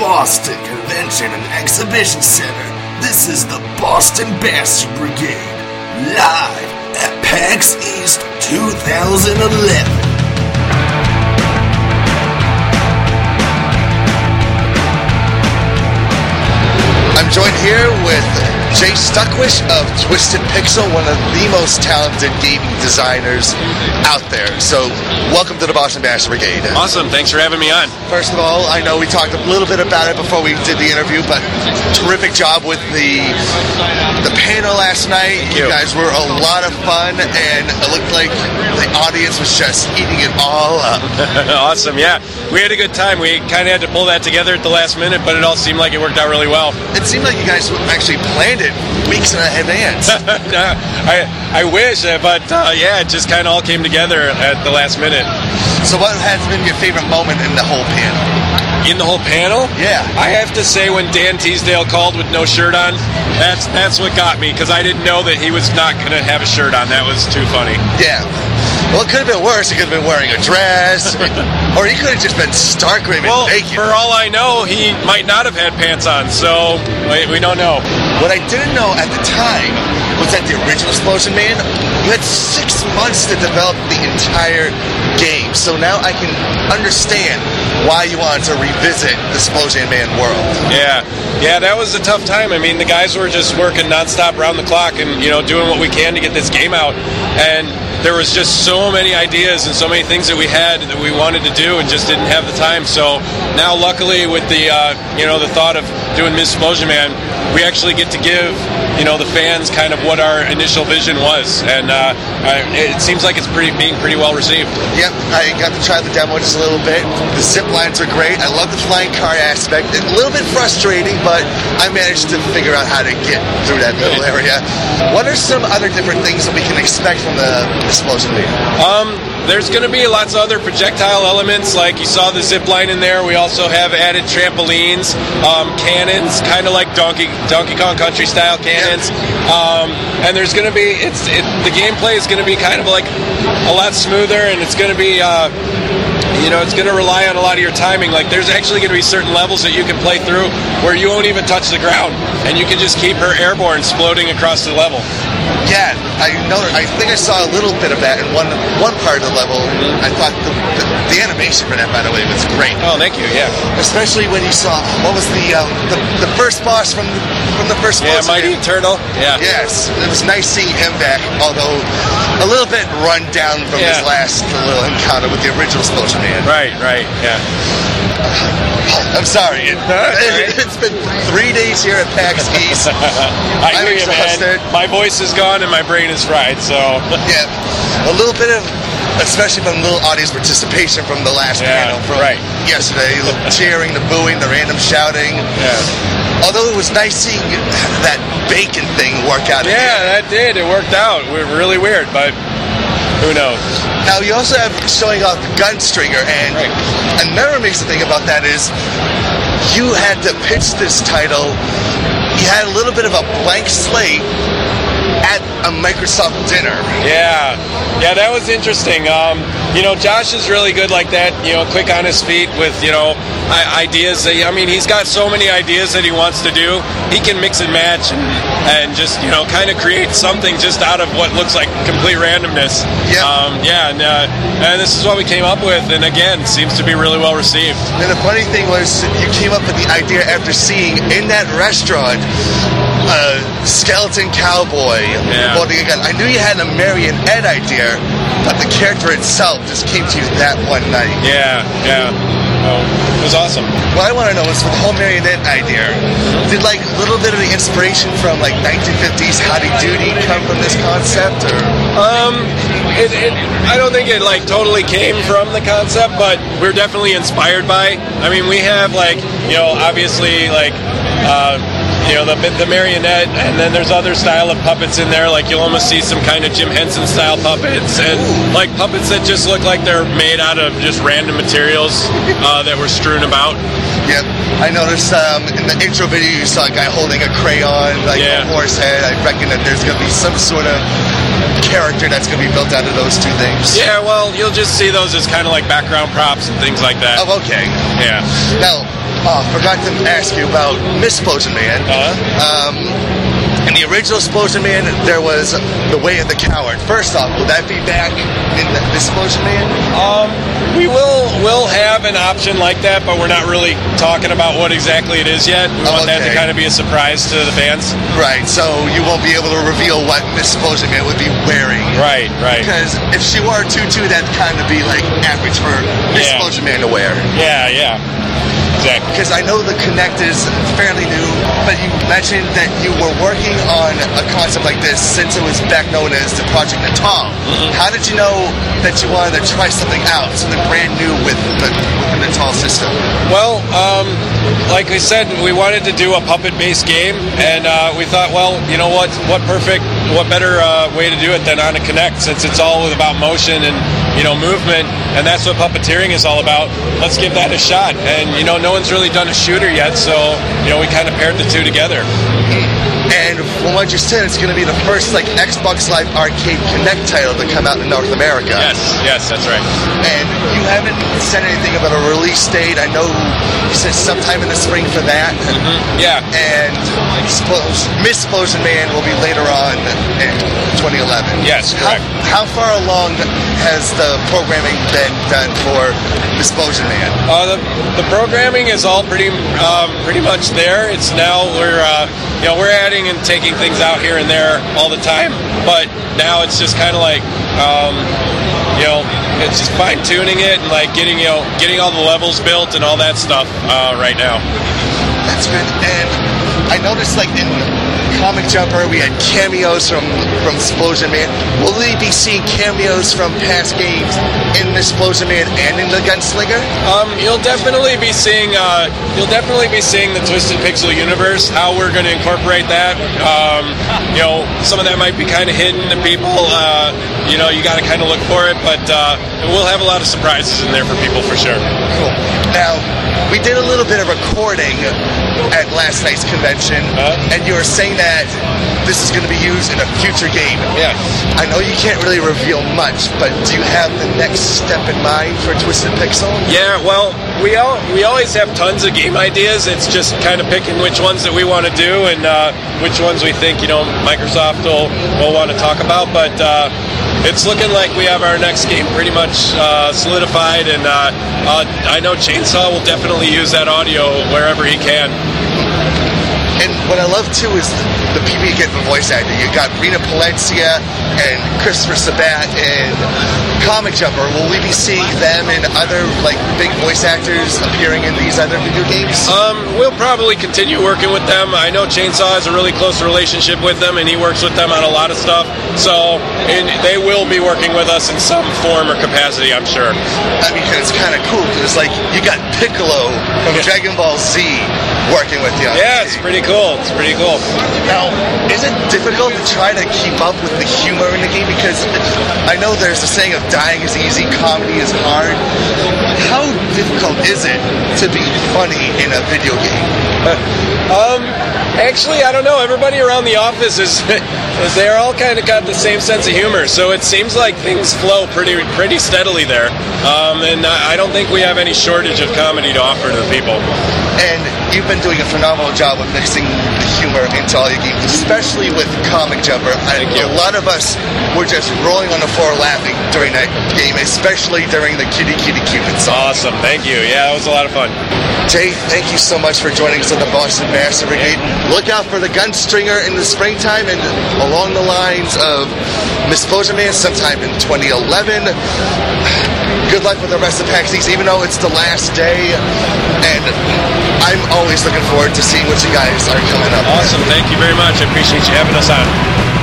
Boston Convention and Exhibition Center, this is the Boston Bastard Brigade, live at PAX East 2011. I'm joined here with Jay Stuckwish of Twisted Pixel, one of the most talented gaming designers out there. So, welcome to the Boston Bastard Brigade. Awesome, thanks for having me on. First of all, I know we talked a little bit about it before we did the interview, but terrific job with the panel last night. You guys were a lot of fun, and it looked like the audience was just eating it all up. Awesome, yeah. We had a good time. We kind of had to pull that together at the last minute, but it all seemed like it worked out really well. It seemed like you guys actually planned it weeks in advance. I wish, but yeah, it just kind of all came together at the last minute. So what has been your favorite moment in the whole panel? In the whole panel? Yeah. I have to say when Dan Teasdale called with no shirt on, that's what got me, because I didn't know that he was not going to have a shirt on. That was too funny. Yeah. Well, it could have been worse. He could have been wearing a dress, or he could have just been stark raving naked. For all I know, he might not have had pants on, so we don't know. What I didn't know at the time was that the original Explosion Man, you had 6 months to develop the entire game. So now I can understand why you wanted to revisit the Explosion Man world. Yeah, that was a tough time. I mean, the guys were just working nonstop around the clock and, doing what we can to get this game out. And there was just so many ideas and so many things that we had that we wanted to do and just didn't have the time. So now, luckily, with the the thought of doing Ms. Explosion Man, we actually get to give the fans kind of what our initial vision was, and it seems like it's being pretty well received. Yep, I got to try the demo just a little bit. The zip lines are great. I love the flying car aspect. A little bit frustrating, but I managed to figure out how to get through that little area. What are some other different things that we can expect from the Explosion Man? There's going to be lots of other projectile elements, like you saw the zip line in there. We also have added trampolines, cannons, kind of like Donkey Kong Country style cannons. And there's going to be the gameplay is going to be kind of like a lot smoother, and it's going to be it's going to rely on a lot of your timing. Like, there's actually going to be certain levels that you can play through where you won't even touch the ground, and you can just keep her airborne, exploding across the level. Yeah, I think I saw a little bit of that in one part of the level. I thought the animation for that, by the way, was great. Oh, thank you. Yeah, especially when you saw what was the first boss from the first. Yeah, Mighty Turtle. Yeah. Yes, it was nice seeing him back, although a little bit run down from his last little encounter with the original Explosion Man. Right. Yeah. I'm sorry. It's been 3 days here at PAX East. I'm exhausted. My voice is gone and my brain is fried. So yeah, a little bit of, especially from little audience participation from the last panel from yesterday. The cheering, the booing, the random shouting. Yeah. Although it was nice seeing that bacon thing work out. Yeah, that did. It worked out. We're really weird, but who knows? Now, you also have showing off Gunstringer, and another amazing thing about that is you had to pitch this title. You had a little bit of a blank slate at a Microsoft dinner. Yeah, that was interesting. Josh is really good like that, quick on his feet with, ideas. He's got so many ideas that he wants to do. He can mix and match and just, kind of create something just out of what looks like complete randomness. Yeah. And this is what we came up with, and again, seems to be really well received. And the funny thing was, you came up with the idea after seeing in that restaurant Skeleton Cowboy holding a gun. I knew you had a marionette idea, but the character itself just came to you that one night. Yeah. Oh, it was awesome. What I want to know is, with the whole marionette idea, did a little bit of the inspiration from 1950s Howdy Doody come from this concept, or? I don't think it totally came from the concept, but we're definitely inspired by. We have obviously the marionette, and then there's other style of puppets in there. You'll almost see some kind of Jim Henson style puppets, and puppets that just look like they're made out of just random materials that were strewn about. Yep, I noticed in the intro video you saw a guy holding a crayon, a horse head. I reckon that there's going to be some sort of character that's going to be built out of those two things? Yeah, well, you'll just see those as kind of like background props and things like that. Oh, okay. Yeah. Now, forgot to ask you about Miss Explosion Man. In the original Explosion Man, there was the Way of the Coward. First off, will that be back in the Explosion Man? We will have an option like that, but we're not really talking about what exactly it is yet. We want that to kind of be a surprise to the fans. Right, so you won't be able to reveal what Miss Explosion Man would be wearing. Right. Because if she wore a tutu, that'd kind of be like average for Miss Explosion Man to wear. Yeah. Exactly. Because I know the Kinect is fairly new, but you mentioned that you were working on a concept like this since it was back known as the Project Natal. Mm-hmm. How did you know that you wanted to try something out, something brand new with the Natal system? Well, like I said, we wanted to do a puppet-based game, and we thought, well, you know what better way to do it than on a Kinect, since it's all about motion and movement, and that's what puppeteering is all about. Let's give that a shot. And no one's really done a shooter yet, so we kind of paired the two together. And from what you said, it's going to be the first Xbox Live Arcade Kinect title to come out in North America. Yes, that's right. And you haven't said anything about a release date. I know you said sometime in the spring for that. Mm-hmm. Yeah. And Miss Explosion Man will be later on in 2011. Yes, correct. How far along has the programming been done for Miss Explosion Man? The programming is all pretty much there. It's now we're adding and taking things out here and there all the time, but now it's just kind of like it's just fine tuning it and getting all the levels built and all that stuff right now. That's good. And I noticed in Comic Jumper we had cameos from Explosion Man. Will we be seeing cameos from past games in Explosion Man and in the Gunslinger? You'll definitely be seeing the Twisted Pixel universe. How we're going to incorporate that. Some of that might be kind of hidden to people. You got to kind of look for it, but we'll have a lot of surprises in there for people for sure. Cool. Now, we did a little bit of recording at last night's convention, and you were saying that this is going to be used in a future game. Yes. I know you can't really reveal much, but do you have the next step in mind for Twisted Pixel? Yeah, well, we always have tons of game ideas. It's just kind of picking which ones that we want to do and which ones we think Microsoft will want to talk about. But it's looking like we have our next game pretty much solidified, and I know Chainsaw will definitely use that audio wherever he can. And what I love too is the people you get for voice acting. You got Rena Palencia and Christopher Sabat and Comic Jumper. Will we be seeing them and other big voice actors appearing in these other video games? We'll probably continue working with them. I know Chainsaw has a really close relationship with them, and he works with them on a lot of stuff. So they will be working with us in some form or capacity, I'm sure. I mean, it's kind of cool because you got Piccolo from Dragon Ball Z working with you. Yeah, it's pretty cool. Now, is it difficult to try to keep up with the humor in the game? Because I know there's the saying of dying is easy, comedy is hard. How difficult is it to be funny in a video game? Actually, I don't know. Everybody around the office they're all kind of got the same sense of humor, so it seems like things flow pretty steadily there. And I don't think we have any shortage of comedy to offer to the people. And you've been doing a phenomenal job of mixing the humor into all your games, especially with Comic Jumper. Thank you. A lot of us were just rolling on the floor laughing during that game, especially during the Kitty Kitty Cupid song. Awesome. Thank you. Yeah, it was a lot of fun. Jay, thank you so much for joining us on the Boston Master Brigade. Look out for the Gunstringer in the springtime and along the lines of Miss Explosion Man sometime in 2011. Good luck with the rest of PAX East, even though it's the last day. And I'm always looking forward to seeing what you guys are coming up with. Awesome. Thank you very much. I appreciate you having us on.